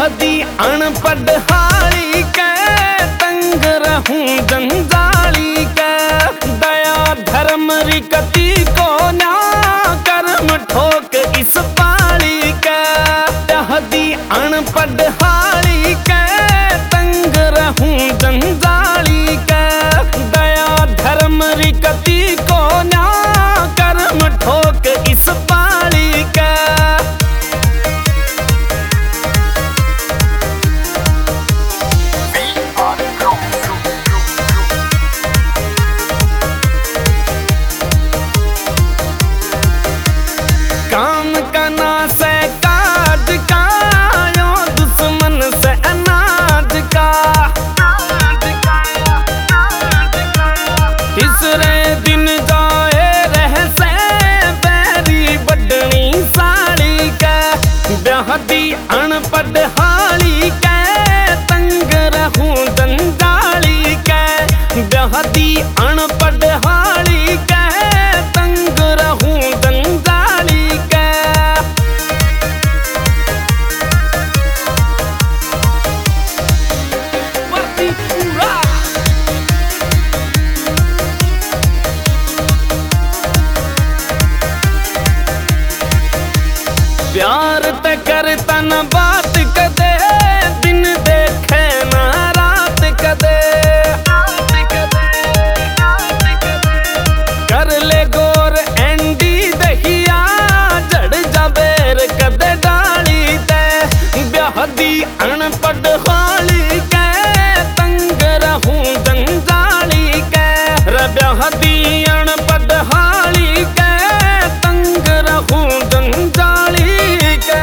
ब्याहदी अनपढ़ हाली के तंग रहूं जंजाली के। दया धर्म रिकती को ना कर्म ठोक इस पाली के। ब्याहदी अनपढ़ हाली के तंग रहूं जंजाली के। दया धर्म रिकती को ना कर्म ठोक इस पाली के। काम का ना से काज का यो दुश्मन से अनाज का। तीसरे दिन जाए रह से बैरी बडनी साड़ी का। ब्याहदी अनपढ़ हाली के तंग रहूं जंजाली के। ब्याहदी अनपढ़ हाली के तंग रहूं जंजाली के। प्यार ते करता न बात कदे दिन देखे ना रात कदे। कर ले गोर एंडी दहिया जड़ जाबेर कदे डाली ते। ब्याहदी अनपढ़ हाली के तंग रहूं जंजाली के। ब्याहदी अनपढ़ हाली के तंग रहूं जंजाली के।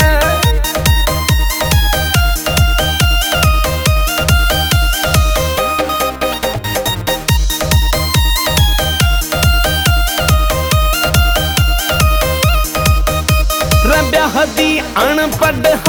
ब्याहदी अनपढ़